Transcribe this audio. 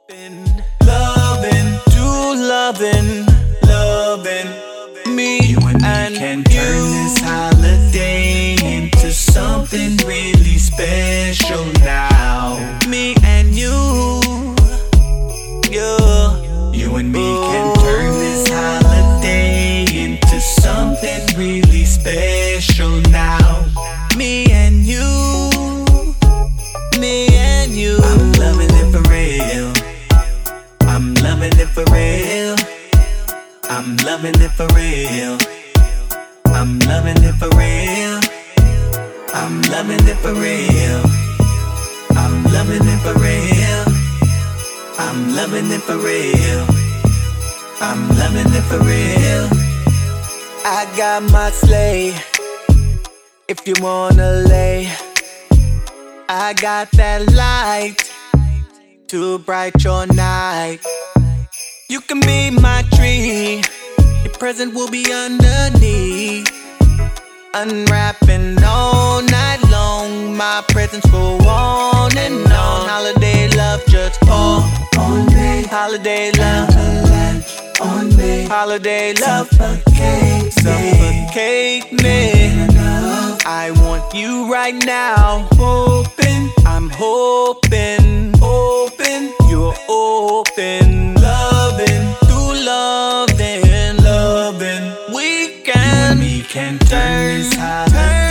Loving me. You and me can turn this holiday into something really special now. Me and you, yeah. You and me can turn this holiday into something really special now. Me and you, me and you. I'm loving it for real. I'm loving it for real. I'm loving it for real. I'm loving it for real. I'm loving it for real. I'm loving it for real. I'm loving it for real. I'm loving it for real. I got my sleigh, if you wanna lay. I got that light to bright your night. You can be my tree, your present will be underneath. Unwrapping all night long, my presents go on and on. Holiday love just fall On me, holiday love, on me, holiday love, suffocate me. I want you right now, I'm hoping, you're open, loving, we can me can turn this holiday